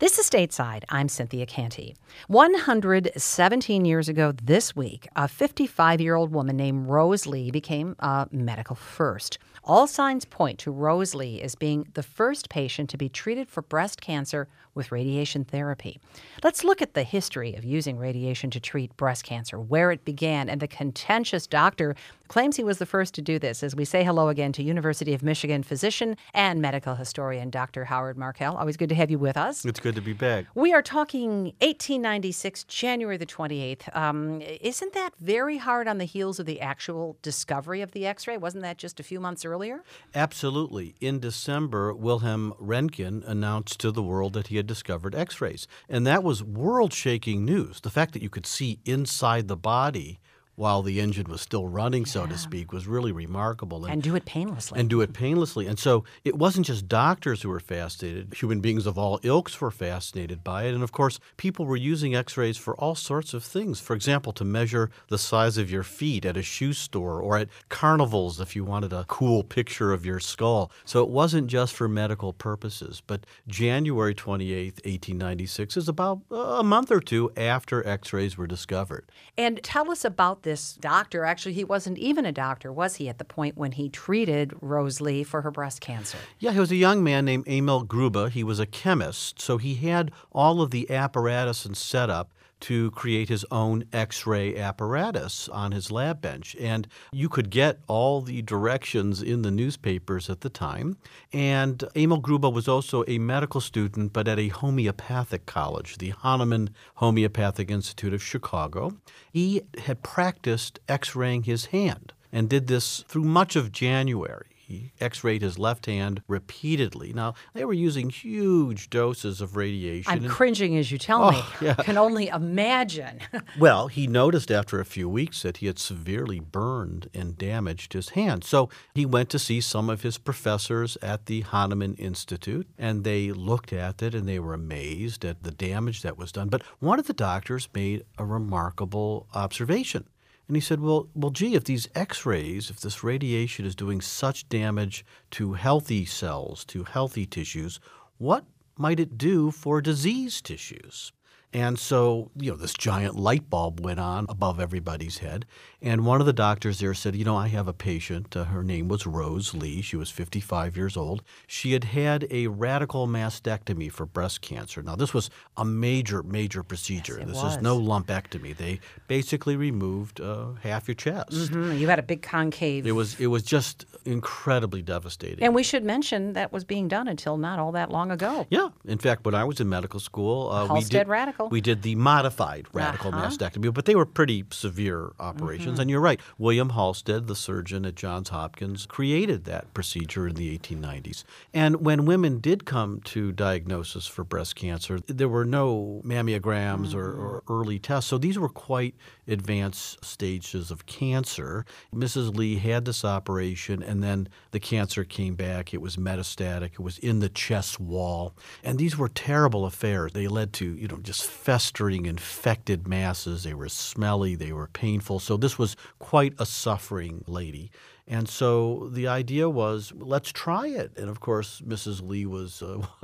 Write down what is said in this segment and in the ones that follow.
This is Stateside. I'm Cynthia Canty. 117 years ago this week, a 55-year-old woman named Rose Lee became a medical first. All signs point to Rose Lee as being the first patient to be treated for breast cancer with radiation therapy. Let's look at the history of using radiation to treat breast cancer, where it began, and the contentious doctor who claims he was the first to do this, as we say hello again to University of Michigan physician and medical historian Dr. Howard Markel. Always good to have you with us. It's good to be back. We are talking 1896, January the 28th. Isn't that very hard on the heels of the actual discovery of the X-ray? Wasn't that just a few months earlier? Absolutely. In December, Wilhelm Röntgen announced to the world that he had discovered X-rays. And that was world-shaking news. The fact that you could see inside the body while the engine was still running, so to speak, was really remarkable. And do it painlessly. And so it wasn't just doctors who were fascinated. Human beings of all ilks were fascinated by it. And, of course, people were using X-rays for all sorts of things. For example, to measure the size of your feet at a shoe store or at carnivals if you wanted a cool picture of your skull. So it wasn't just for medical purposes. But January 28th, 1896 is about a month or two after X-rays were discovered. And tell us about this doctor. Actually, he wasn't even a doctor, was he, at the point when he treated Rose Lee for her breast cancer? Yeah, he was a young man named Emil Grube. He was a chemist, so he had all of the apparatus and setup to create his own X-ray apparatus on his lab bench. And you could get all the directions in the newspapers at the time. And Emil Grube was also a medical student, but at a homeopathic college, the Hahnemann Homeopathic Institute of Chicago. He had practiced X-raying his hand and did this through much of January. He X-rayed his left hand repeatedly. Now, they were using huge doses of radiation. I'm cringing as you tell me. Yeah. Can only imagine. Well, he noticed after a few weeks that he had severely burned and damaged his hand. So he went to see some of his professors at the Hahnemann Institute, and they looked at it and they were amazed at the damage that was done. But one of the doctors made a remarkable observation. And he said, well, gee, if these X-rays, if this radiation is doing such damage to healthy cells, to healthy tissues, what might it do for diseased tissues? And so, this giant light bulb went on above everybody's head. And one of the doctors there said, I have a patient. Her name was Rose Lee. She was 55 years old. She had had a radical mastectomy for breast cancer. Now, this was a major, major procedure. Yes, this is no lumpectomy. They basically removed half your chest. Mm-hmm. You had a big concave. It was just incredibly devastating. And we should mention that was being done until not all that long ago. Yeah. In fact, when I was in medical school, Halsted radical. We did the modified radical mastectomy, but they were pretty severe operations. Mm-hmm. And you're right. William Halsted, the surgeon at Johns Hopkins, created that procedure in the 1890s. And when women did come to diagnosis for breast cancer, there were no mammograms or early tests. So these were quite advanced stages of cancer. Mrs. Lee had this operation, and then the cancer came back. It was metastatic. It was in the chest wall. And these were terrible affairs. They led to, just festering infected masses. They were smelly. They were painful. So this was quite a suffering lady. And so the idea was, let's try it. And, of course, Mrs. Lee was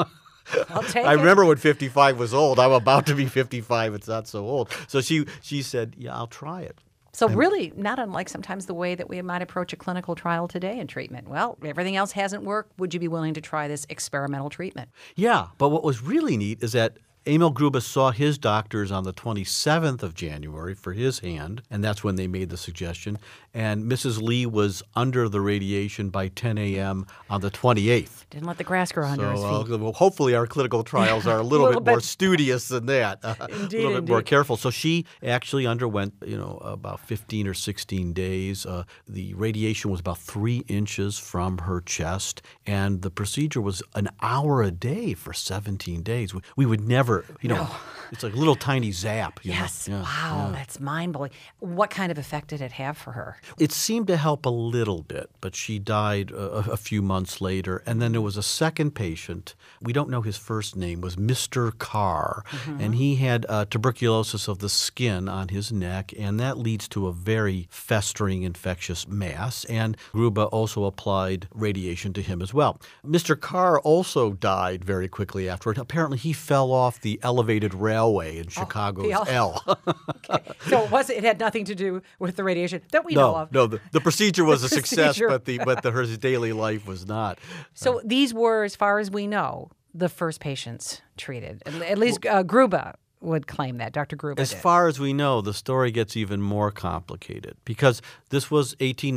I remember when 55 was old. I'm about to be 55. It's not so old. So she said, yeah, I'll try it. So really not unlike sometimes the way that we might approach a clinical trial today in treatment. Well, everything else hasn't worked. Would you be willing to try this experimental treatment? Yeah, but what was really neat is that Emil Grube saw his doctors on the 27th of January for his hand, and that's when they made the suggestion. And Mrs. Lee was under the radiation by 10 a.m. on the 28th. Didn't let the grass grow under his feet. Well, hopefully our clinical trials are a little bit more studious than that, Indeed, a little bit more careful. So she actually underwent, about 15 or 16 days. The radiation was about 3 inches from her chest, and the procedure was an hour a day for 17 days. We would never never, it's like a little tiny zap. Yes. Yeah, Wow, yeah. that's mind-blowing. What kind of effect did it have for her? It seemed to help a little bit, but she died a few months later. And then there was a second patient. We don't know his first name, was Mr. Carr. And he had tuberculosis of the skin on his neck, and that leads to a very festering infectious mass. And Grube also applied radiation to him as well. Mr. Carr also died very quickly afterward. Apparently, he fell off the elevated railway in Chicago's L. Okay. So it had nothing to do with the radiation that we know of. No, the procedure was a success, procedure. but her daily life was not. So these were, as far as we know, the first patients treated. At least Grube would claim that, Dr. Grube As did. far as we know, the story gets even more complicated because this was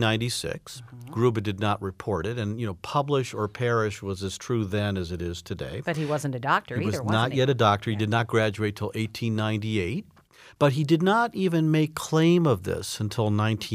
1896. Grube did not report it, and publish or perish was as true then as it is today. But he wasn't a doctor He either, was wasn't not he? yet a doctor. He did not graduate till 1898. But he did not even make claim of this until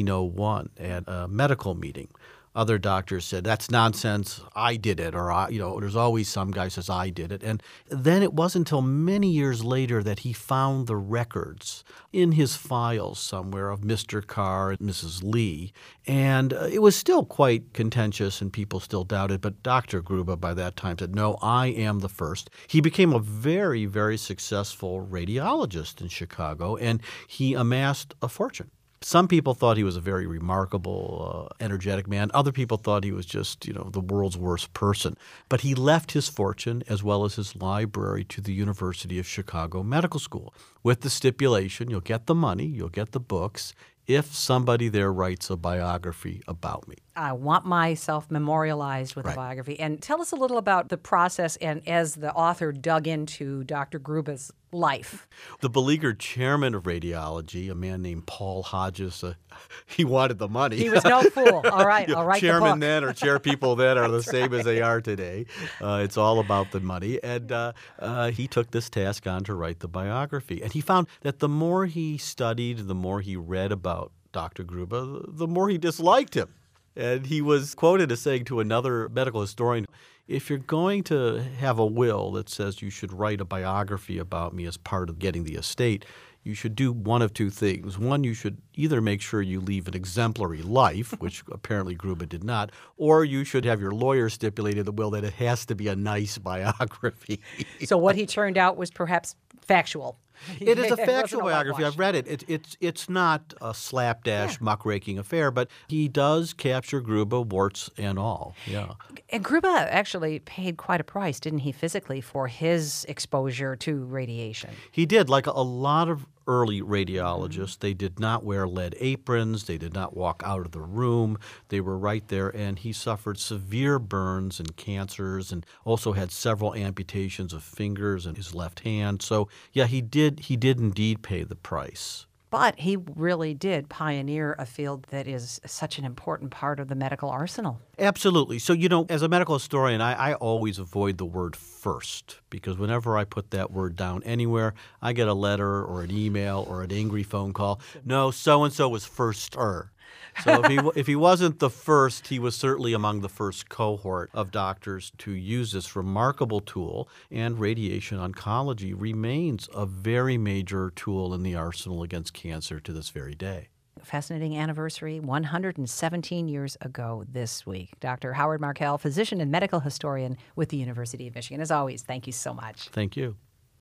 1901 at a medical meeting. Other doctors said, that's nonsense, I did it, or, there's always some guy says, I did it. And then it wasn't until many years later that he found the records in his files somewhere of Mr. Carr and Mrs. Lee. And it was still quite contentious and people still doubted, but Dr. Grube by that time said, no, I am the first. He became a very, very successful radiologist in Chicago, and he amassed a fortune. Some people thought he was a very remarkable, energetic man. Other people thought he was just, the world's worst person. But he left his fortune as well as his library to the University of Chicago Medical School with the stipulation you'll get the money, you'll get the books if somebody there writes a biography about me. I want myself memorialized with a biography. And tell us a little about the process and as the author dug into Dr. Grube's life. The beleaguered chairman of radiology, a man named Paul Hodges, he wanted the money. He was no fool. All right, I'll write the book. Chairman then or chair people then are the same as they are today. It's all about the money. And he took this task on to write the biography. And he found that the more he studied, the more he read about Dr. Grube, the more he disliked him. And he was quoted as saying to another medical historian, if you're going to have a will that says you should write a biography about me as part of getting the estate, you should do one of two things. One, you should either make sure you leave an exemplary life, which apparently Grube did not, or you should have your lawyer stipulate in the will that it has to be a nice biography. So what he turned out was perhaps factual. It is a factual wasn't a biography. whitewash. I've read it. It's not a slapdash, muckraking affair, but he does capture Grube, warts and all. Yeah. And Grube actually paid quite a price, didn't he, physically, for his exposure to radiation? He did. Like a lot of early radiologists, they did not wear lead aprons. They did not walk out of the room. They were right there, and he suffered severe burns and cancers and also had several amputations of fingers in his left hand. So, yeah, he did indeed pay the price. But he really did pioneer a field that is such an important part of the medical arsenal. Absolutely. So, as a medical historian, I always avoid the word first because whenever I put that word down anywhere, I get a letter or an email or an angry phone call. No, so-and-so was firster. So if he wasn't the first, he was certainly among the first cohort of doctors to use this remarkable tool, and radiation oncology remains a very major tool in the arsenal against cancer to this very day. Fascinating anniversary, 117 years ago this week. Dr. Howard Markel, physician and medical historian with the University of Michigan. As always, thank you so much. Thank you.